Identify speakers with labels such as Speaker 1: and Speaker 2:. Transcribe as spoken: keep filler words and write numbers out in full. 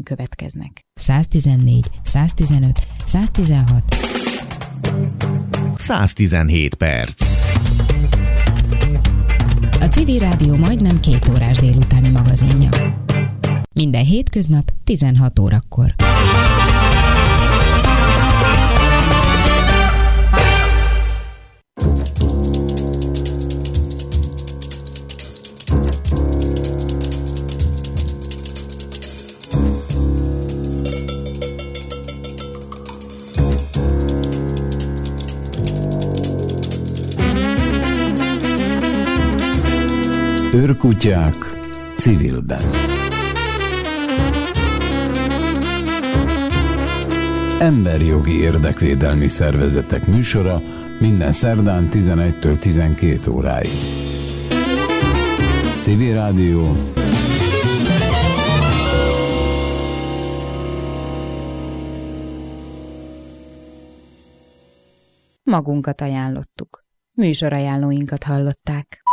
Speaker 1: következnek. száztizennégy, száztizenöt, száztizenhat.
Speaker 2: száztizenhét perc.
Speaker 1: A Civil Rádió majdnem két órás délutáni magazinja. Minden hétköznap tizenhat órakor.
Speaker 3: Őrkutyák civilben. Emberjogi érdekvédelmi szervezetek műsora minden szerdán tizenegytől tizenkét óráig. Civil Rádió.
Speaker 1: Magunkat ajánlottuk. Műsorajánlóinkat hallották.